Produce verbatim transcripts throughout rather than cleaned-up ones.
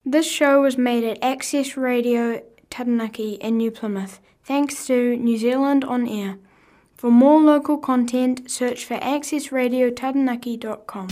This show was made at Access Radio Taranaki in New Plymouth, thanks to New Zealand On Air. For more local content, search for access radio taranaki dot com.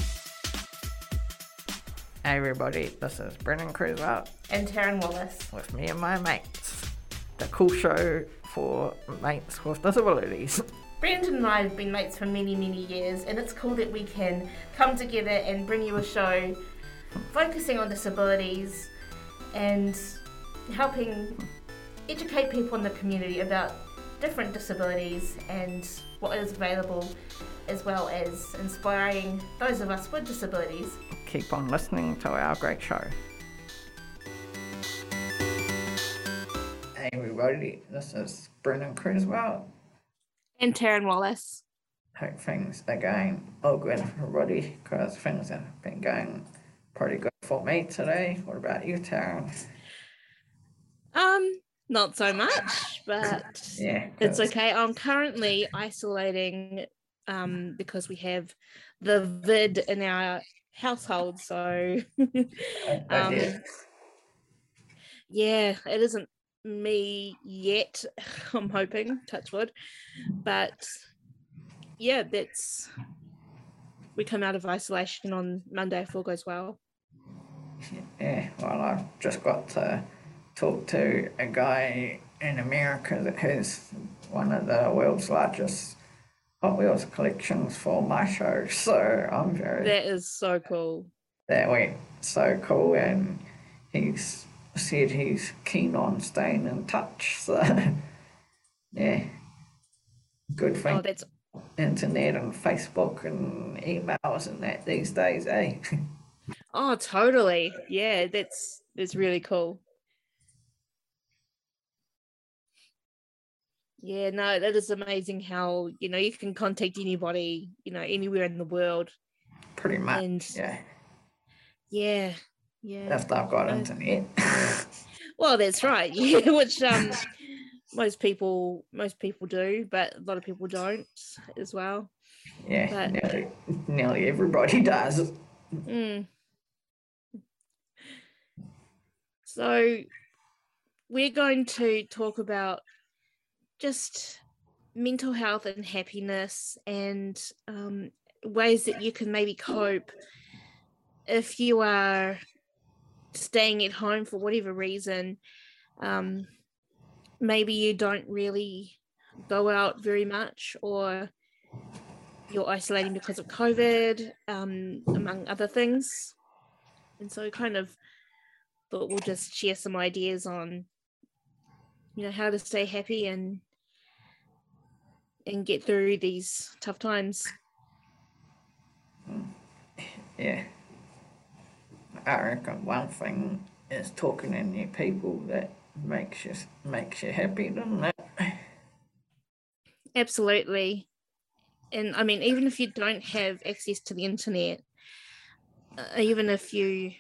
Hey everybody, this is Brendan Creswell and Taryn Wallace with me and my mates. The cool show for mates with disabilities. Brendan and I have been mates for many, many years, and it's cool that we can come together and bring you a show focusing on disabilities and helping educate people in the community about different disabilities and what is available, as well as inspiring those of us with disabilities. Keep on listening to our great show. Hey everybody, this is Brendan Creswell. And Taryn Wallace. Hope things are going all good for everybody, because things have been going pretty good for me today. What about you, Taryn? Um, not so much, but yeah, it's okay. I'm currently isolating um, because we have the vid in our household, so um, yeah, it isn't me yet. I'm hoping, touch wood, but yeah, that's we come out of isolation on Monday if all goes well. Yeah, well, I've just got to talk to a guy in America that has one of the world's largest Hot Wheels collections for my show, so I'm very... That is so cool. That went so cool, and he's said he's keen on staying in touch, so yeah, good thing. Oh, that's... Internet and Facebook and emails and that these days, eh? Oh, totally. Yeah, that's that's really cool. Yeah, no, that is amazing how, you know, you can contact anybody, you know, anywhere in the world. Pretty much, and, yeah. Yeah, yeah. If they've got uh, internet. Well, that's right, yeah, which um, most people most people do, but a lot of people don't as well. Yeah, but, nearly, nearly everybody does. Mm. So we're going to talk about just mental health and happiness, and um, ways that you can maybe cope if you are staying at home for whatever reason. Um, maybe you don't really go out very much, or you're isolating because of COVID, um, among other things. And so kind of thought we'll just share some ideas on, you know, how to stay happy and and get through these tough times. Yeah. I reckon one thing is talking to new people that makes you makes you happy, doesn't it? Absolutely. And I mean, even if you don't have access to the internet, uh, even if you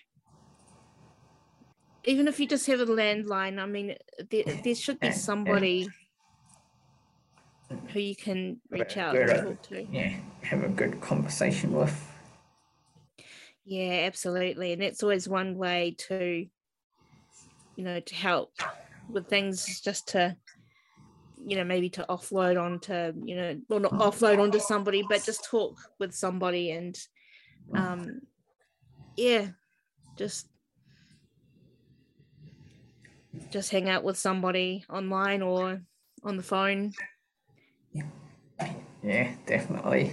even if you just have a landline, I mean, there, there should be somebody who you can reach out and talk to. Yeah, have a good conversation with. Yeah, absolutely. And that's always one way to, you know, to help with things, just to, you know, maybe to offload onto, you know, well, not offload onto somebody, but just talk with somebody and, um, yeah, just, just hang out with somebody online or on the phone. Yeah, definitely.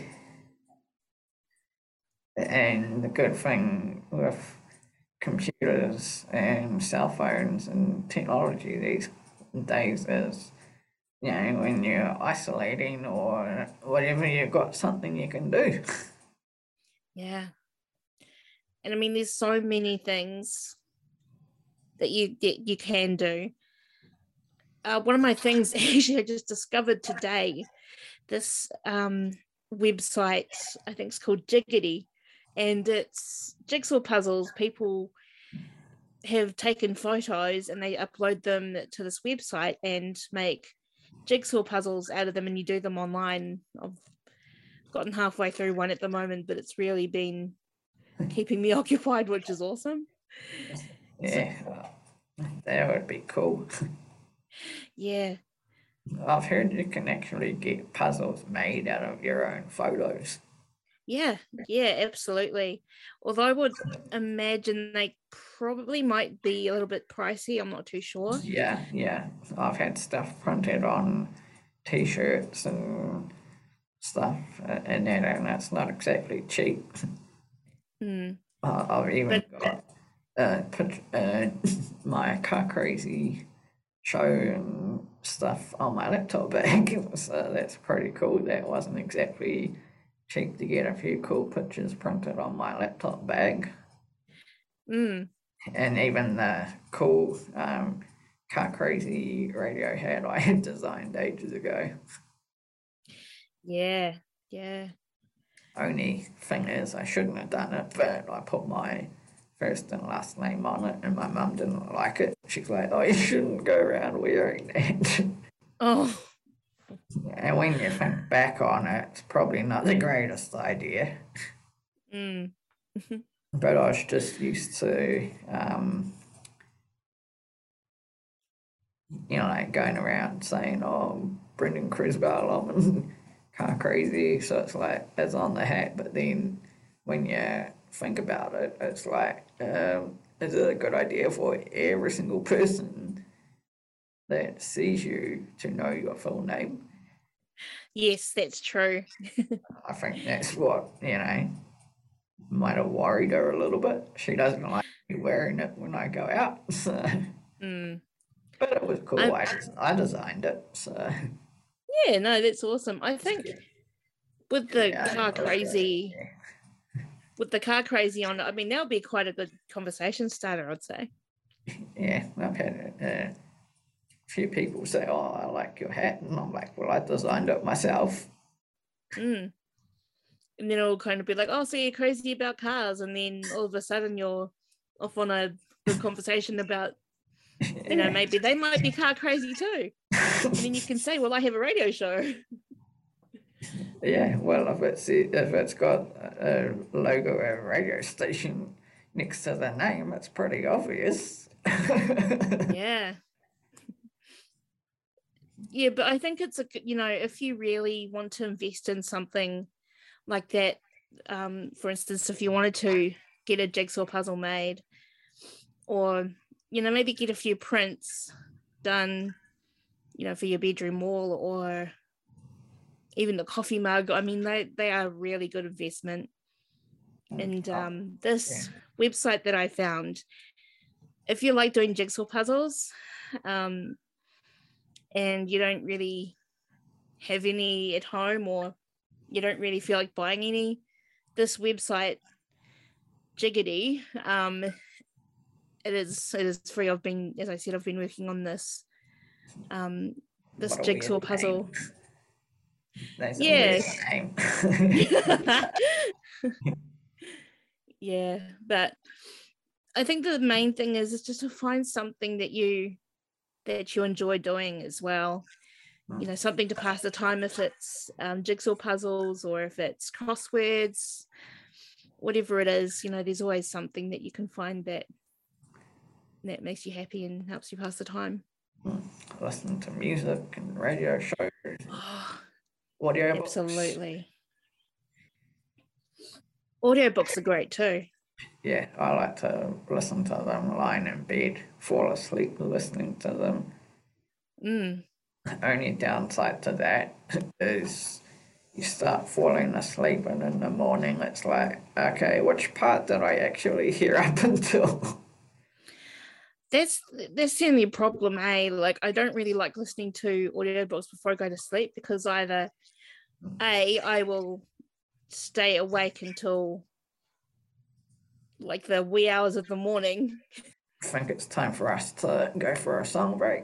And the good thing with computers and cell phones and technology these days is, you know, when you're isolating or whatever, you've got something you can do. Yeah. And I mean, there's so many things that you that you can do. Uh, one of my things actually I just discovered today, this um, website, I think it's called Jiggity, and it's jigsaw puzzles. People have taken photos and they upload them to this website and make jigsaw puzzles out of them, and you do them online. I've gotten halfway through one at the moment, but it's really been keeping me occupied, which is awesome. Yeah, it'd be cool. Yeah. I've heard you can actually get puzzles made out of your own photos. Yeah, yeah, absolutely. Although I would imagine they probably might be a little bit pricey. I'm not too sure. Yeah, yeah. I've had stuff printed on t-shirts and stuff, uh, and that, and that's not exactly cheap. Mm. Uh, I've even But got uh, put, uh, my Car Crazy show and stuff on my laptop bag, so that's pretty cool. That wasn't exactly cheap to get a few cool pictures printed on my laptop bag. mm, And even the cool um, Car Crazy radio hat I had designed ages ago. yeah, yeah. Only thing is, I shouldn't have done it, but I put my first and last name on it, and my mum didn't like it. She's like, "Oh, you shouldn't go around wearing that." Oh, And when you think back on it, it's probably not the greatest idea. mm, But I was just used to, um, you know, like going around saying, "Oh, Brendan Criswell, I'm Car Crazy," so it's like it's on the hat. But then when you think about it, it's like, um, is it a good idea for every single person that sees you to know your full name? yes, that's true. I think that's what, you know, might have worried her a little bit. She doesn't like me wearing it when I go out. So. Mm. But it was cool. I'm- I, I designed it. So. Yeah, no, that's awesome. I think with the Yeah, Car it was Crazy, great. with the Car Crazy on it, I mean, that would be quite a good conversation starter, I'd say. Yeah, I've had uh, a few people say, "Oh, I like your hat," and I'm like, "Well, I designed it myself." Mm. And then it'll kind of be like, "Oh, so you're crazy about cars," and then all of a sudden you're off on a good conversation about, you know, maybe they might be car crazy too. And then you can say, "Well, I have a radio show." Yeah, well, if it's if it's got a logo of a radio station next to the name, it's pretty obvious. Yeah. Yeah, but I think it's a, you know, if you really want to invest in something like that, um, for instance, if you wanted to get a jigsaw puzzle made, or, you know, maybe get a few prints done, you know, for your bedroom wall, or even the coffee mug. I mean, they, they are a really good investment. And um, this yeah. website that I found, if you like doing jigsaw puzzles, um, and you don't really have any at home, or you don't really feel like buying any, this website, Jiggity, um, it is it is free. I've been, as I said, I've been working on this um, this jigsaw puzzle. That's yes. a name. Yeah, but I think the main thing is, is just to find something that you that you enjoy doing as well. You know, something to pass the time, if it's um, jigsaw puzzles or if it's crosswords, whatever it is. You know, there's always something that you can find that that makes you happy and helps you pass the time. Listen to music and radio shows. Oh, audio absolutely. Audiobooks are great too. Yeah, I like to listen to them lying in bed, fall asleep listening to them. Mm. Only downside to that is you start falling asleep, and in the morning it's like, okay, which part did I actually hear up until? That's that's the only problem, eh? Like, I don't really like listening to audiobooks before I go to sleep, because either A, I will stay awake until like the wee hours of the morning. I think it's time for us to go for a song break.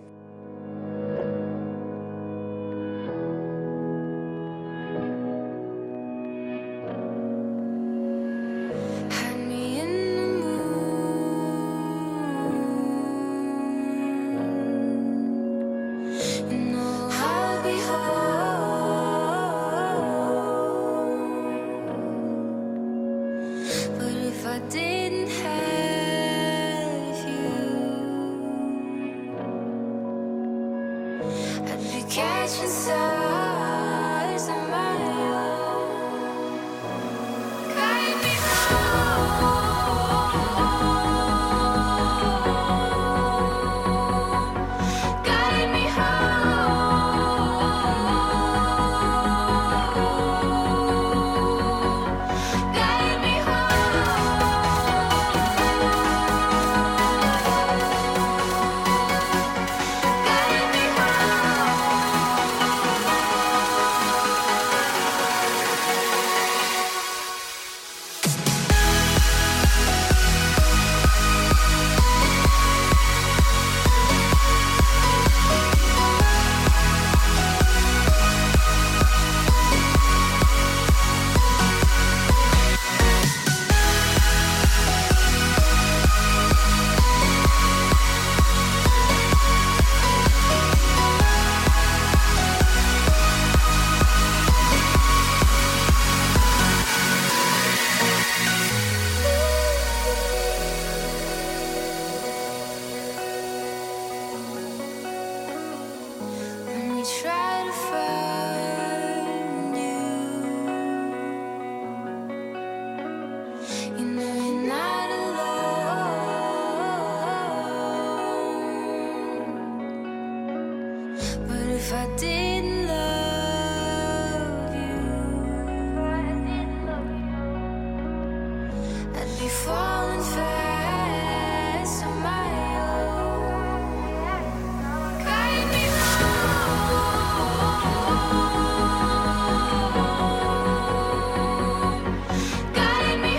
catching stars on my own. Guide me home. Guide me home. Guide me when we try to find you, you know you're not alone. But if I didn't love you, I'd be falling fast on my own. Guide me home. Guide me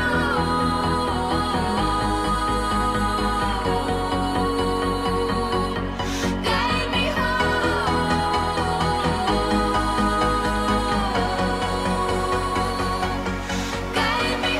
home. Guide me home. Guide me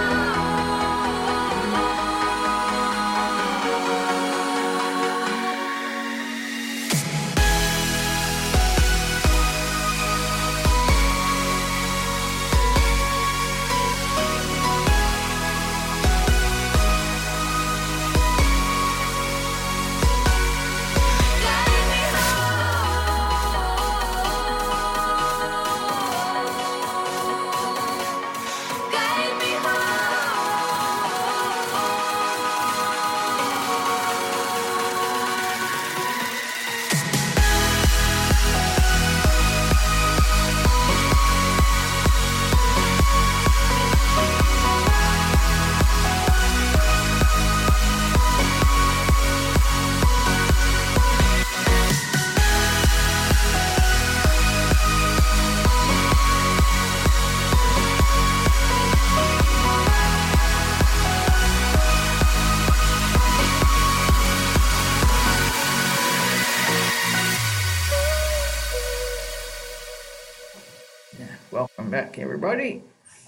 Welcome back, everybody.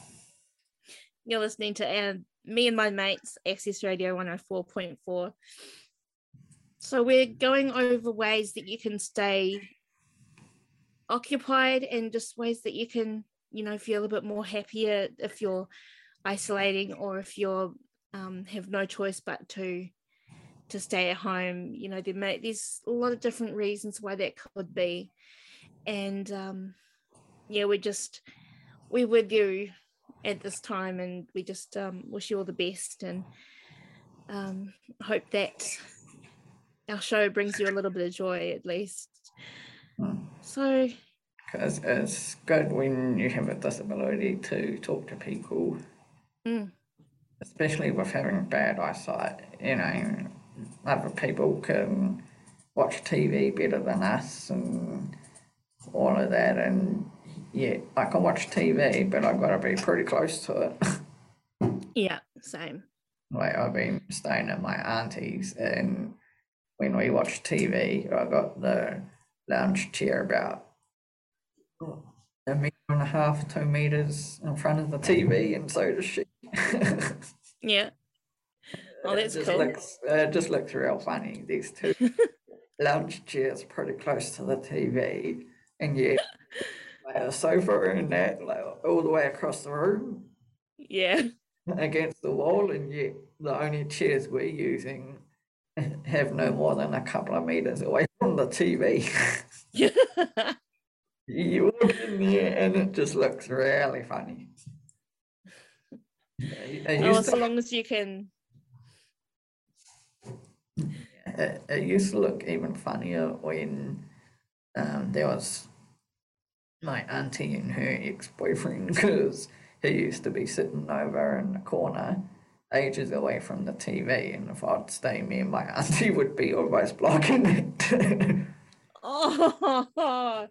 You're listening to uh, me and my mates, Access Radio one oh four point four. So we're going over ways that you can stay occupied and just ways that you can, you know, feel a bit more happier if you're isolating or if you're um, have no choice but to to stay at home. You know, there may, there's a lot of different reasons why that could be. And um, yeah, we just, we're with you at this time, and we just um, wish you all the best, and um, hope that our show brings you a little bit of joy at least. Mm. So, Because it's good when you have a disability to talk to people, mm, especially with having bad eyesight. You know, other people can watch T V better than us and all of that, and yeah, I can watch T V, but I've got to be pretty close to it. yeah, same. Like, I've been staying at my auntie's, and when we watch T V, I got the lounge chair about a metre and a half, two metres in front of the T V, and so does she. Yeah. Oh, that's it just cool. Looks, it just looks real funny. These two lounge chairs pretty close to the T V, and yet like a sofa and that, like all the way across the room. Yeah. Against the wall, and yet the only chairs we're using have no more than a couple of meters away from on the T V. You walk in there and it just looks really funny. It, it Oh, used as to, long as you can. it, it used to look even funnier when um, there was my auntie and her ex-boyfriend, because he used to be sitting over in the corner ages away from the T V, and if I'd stay, me and my auntie would be almost blocking it. Oh,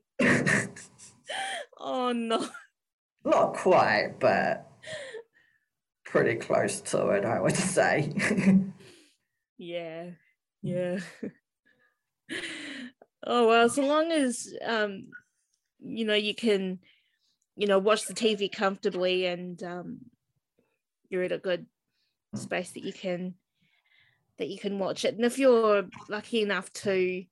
oh no. Not quite, but pretty close to it, I would say. Yeah, yeah. Oh well, so long as um, you know, you can, you know, watch the T V comfortably, and um, you're at a good space that you can that you can watch it. And if you're lucky enough to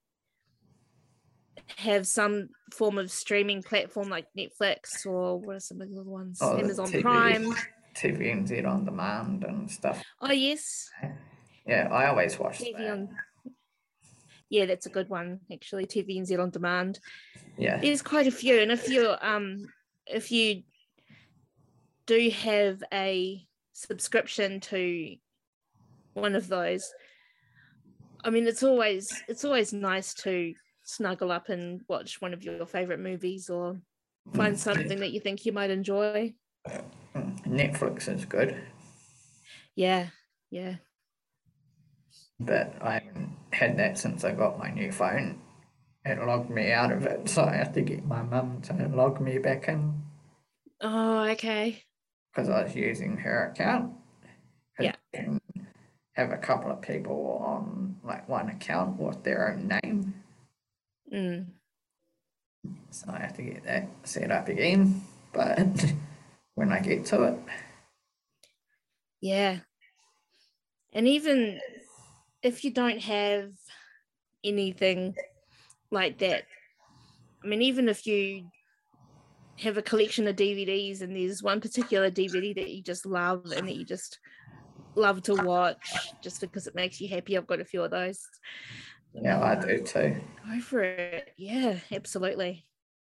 have some form of streaming platform like Netflix, or what are some of the other ones? Oh, the Amazon T V, Prime. T V N Z on demand and stuff. Oh yes, Yeah, I always watch T V that. on. Yeah, that's a good one actually. T V N Z on demand. Yeah, There's quite a few, and if you're um if you do have a subscription to one of those, I mean, it's always it's always nice to snuggle up and watch one of your favorite movies, or find something that you think you might enjoy. Netflix is good, Yeah, yeah. but I haven't had that since I got my new phone. It logged me out of it, so I have to get my mum to log me back in Oh, okay. because I was using her account. 'Cause Yeah. you can have a couple of people on like one account with their own name, Mm. so I have to get that set up again. But when I get to it, Yeah. And even if you don't have anything like that, I mean, even if you have a collection of D V Ds and there's one particular D V D that you just love and that you just love to watch just because it makes you happy, I've got a few of those. yeah, I do too. Go for it. Yeah, absolutely.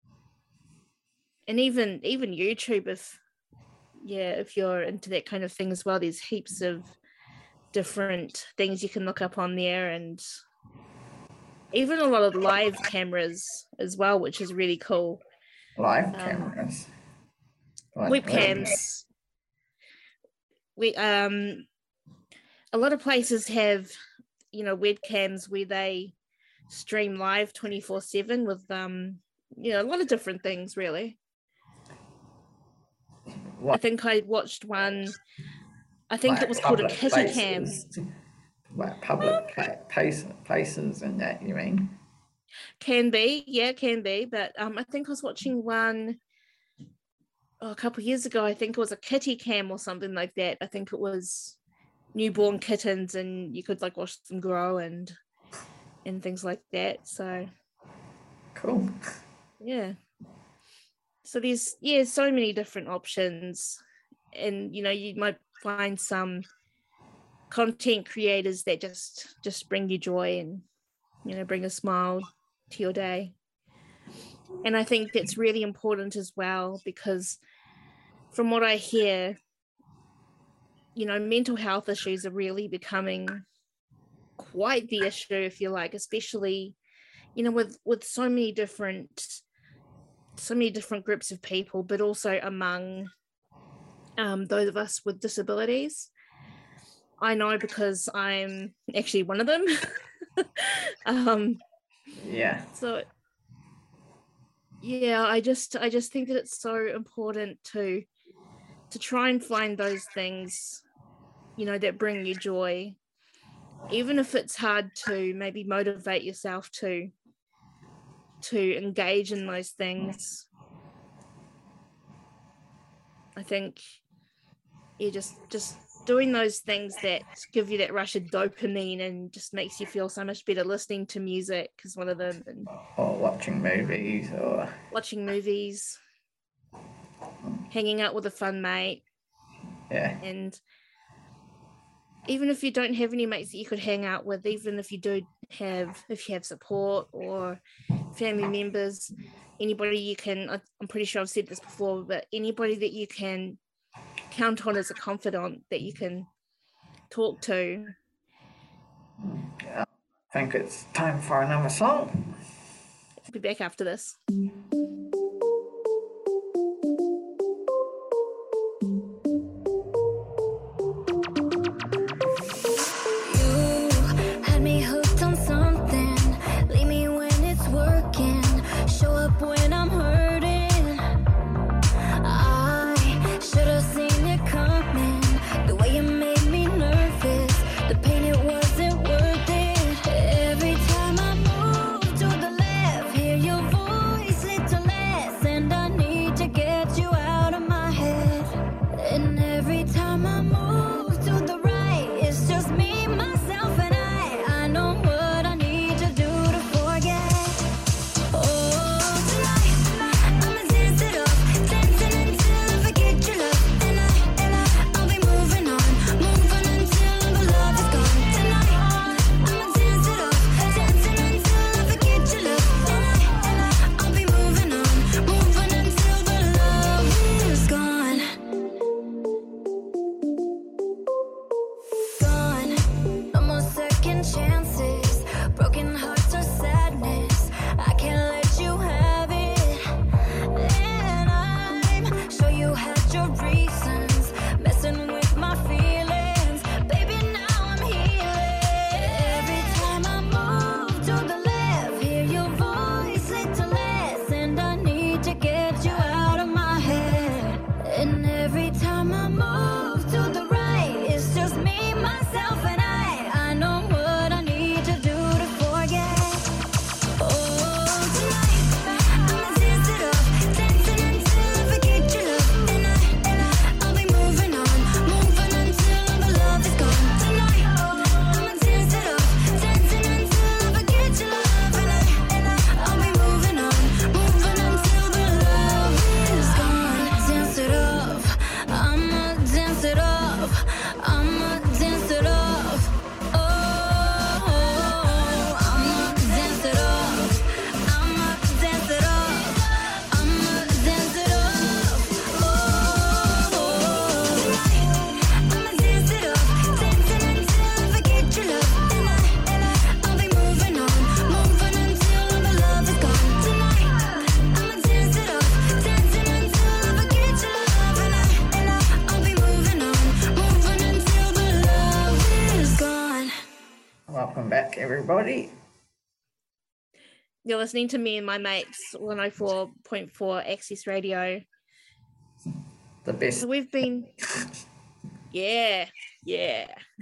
And even even YouTube, if yeah, if you're into that kind of thing as well, there's heaps of different things you can look up on there, and even a lot of live cameras as well, which is really cool. Live Um, cameras, like webcams. We um a lot of places have, you know, webcams where they stream live twenty-four seven with um you know, a lot of different things really. What? I think I watched one, I think like it was called a public kitty cam. places, like public pla- place, places and that, you mean? Can be, yeah, can be. But um, I think I was watching one oh, a couple of years ago. I think it was a kitty cam or something like that. I think it was newborn kittens, and you could like watch them grow and and things like that. So Cool. yeah. So there's yeah, so many different options, and you know, you might find some content creators that just just bring you joy and, you know, bring a smile to your day. And I think that's really important as well, because from what I hear, you know, mental health issues are really becoming quite the issue, if you like, especially, you know, with with so many different so many different groups of people, but also among um, those of us with disabilities. I know because I'm actually one of them. um, Yeah. so yeah, I just I just think that it's so important to to try and find those things, you know, that bring you joy, even if it's hard to maybe motivate yourself to to engage in those things. I think you just just doing those things that give you that rush of dopamine and just makes you feel so much better. Listening to music is one of them, and Or watching movies, or watching movies, hanging out with a fun mate. yeah, And even if you don't have any mates that you could hang out with, even if you do have, if you have support or family members, anybody you can, I'm pretty sure I've said this before, but anybody that you can count on as a confidant that you can talk to. I think it's time for another song. I'll be back after this. Welcome back, everybody. You're listening to me and my mates, one oh four point four Access Radio. The best. So we've been, yeah, yeah.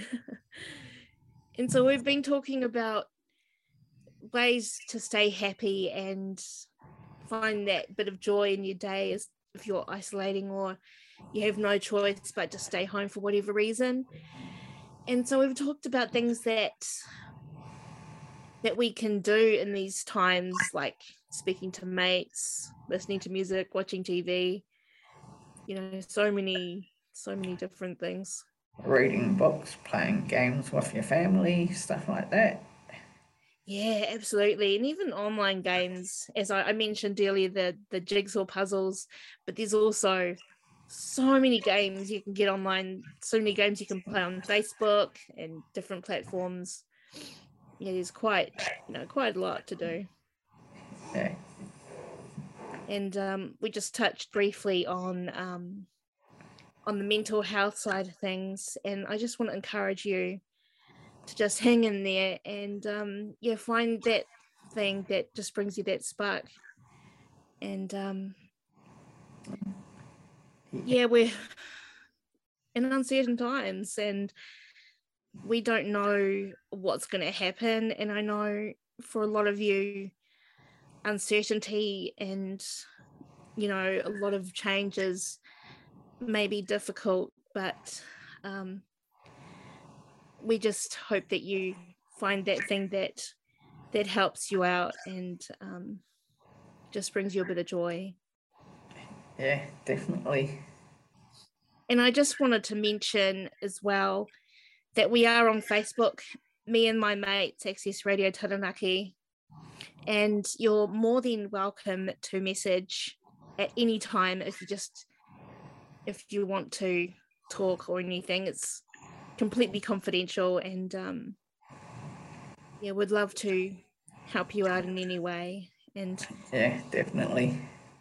And so we've been talking about ways to stay happy and find that bit of joy in your day as if you're isolating or you have no choice but to stay home for whatever reason. And so we've talked about things that that we can do in these times, like speaking to mates, listening to music, watching T V, you know, so many, so many different things. Reading books, playing games with your family, stuff like that. Yeah, absolutely. And even online games, as I, I mentioned earlier, the, the jigsaw puzzles, but there's also so many games you can get online, so many games you can play on Facebook and different platforms. Yeah, there's quite, you know, quite a lot to do. Yeah. And um, we just touched briefly on um, on the mental health side of things, and I just want to encourage you to just hang in there and um, yeah, find that thing that just brings you that spark. And um, yeah, we're in uncertain times, and we don't know what's going to happen. And I know for a lot of you, uncertainty and, you know, a lot of changes may be difficult, but um, we just hope that you find that thing that that helps you out and um, just brings you a bit of joy. Yeah, definitely. And I just wanted to mention as well that we are on Facebook, me and my mates, Access Radio Taranaki, and you're more than welcome to message at any time if you just if you want to talk or anything. It's completely confidential, and um, yeah, would love to help you out in any way. And Yeah, definitely.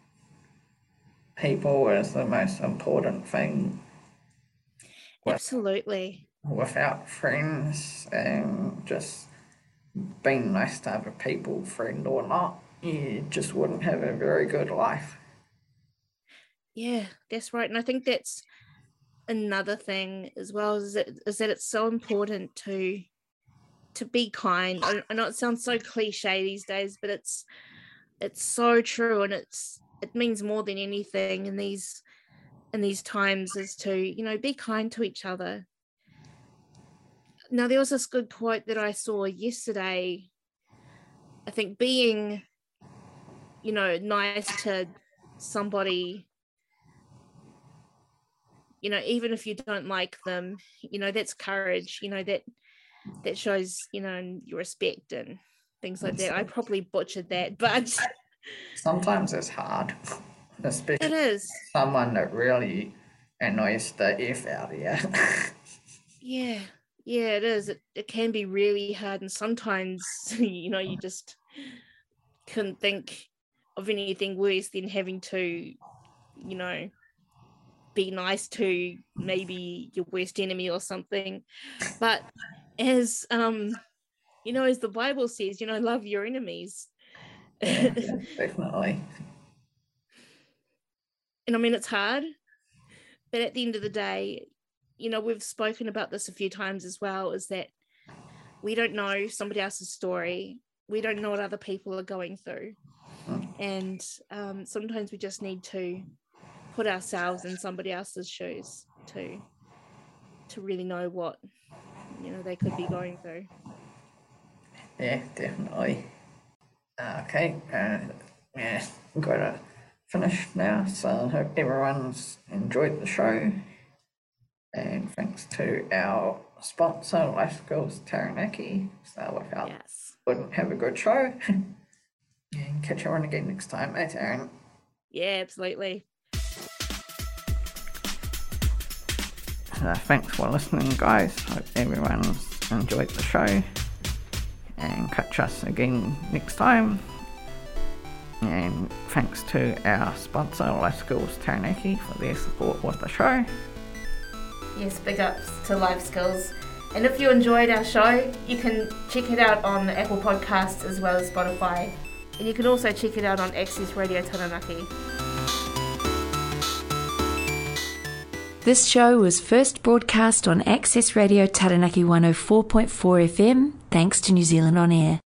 People is the most important thing. absolutely, Without friends and just being nice to other people, friend or not, you just wouldn't have a very good life. yeah, that's right. And I think that's another thing as well, is that, is that it's so important to to be kind. I, I know it sounds so cliche these days, but it's it's so true, and it's it means more than anything in these in these times, is to, you know, be kind to each other. Now, there was this good quote that I saw yesterday. I think being, you know, nice to somebody, you know, even if you don't like them, you know, that's courage, you know, that that shows, you know, your respect and things like that. I probably butchered that, but Sometimes it's hard, it especially is. someone that really annoys the F out of you. Yeah, yeah, it is. It, it can be really hard, and sometimes, you know, you just couldn't think of anything worse than having to, you know, be nice to maybe your worst enemy or something. But as um you know, as the Bible says, you know, love your enemies. Yeah, definitely. And I mean, it's hard, but at the end of the day, you know, we've spoken about this a few times as well, is that we don't know somebody else's story. We don't know what other people are going through. And um, sometimes we just need to put ourselves in somebody else's shoes to to really know what, you know, they could be going through. Yeah, definitely. Uh, okay, uh, yeah, got to finish now. So I hope everyone's enjoyed the show. And thanks to our sponsor, Life Skills Taranaki. So without Yes. wouldn't have a good show. And catch everyone again next time, eh, Taryn? Yeah, absolutely. So thanks for listening, guys. Hope everyone's enjoyed the show. And catch us again next time. And thanks to our sponsor, Life Skills Taranaki, for their support with the show. Yes, big ups to Life Skills. And if you enjoyed our show, you can check it out on Apple Podcasts as well as Spotify. And you can also check it out on Access Radio Taranaki. This show was first broadcast on Access Radio Taranaki one oh four point four F M, thanks to New Zealand On Air.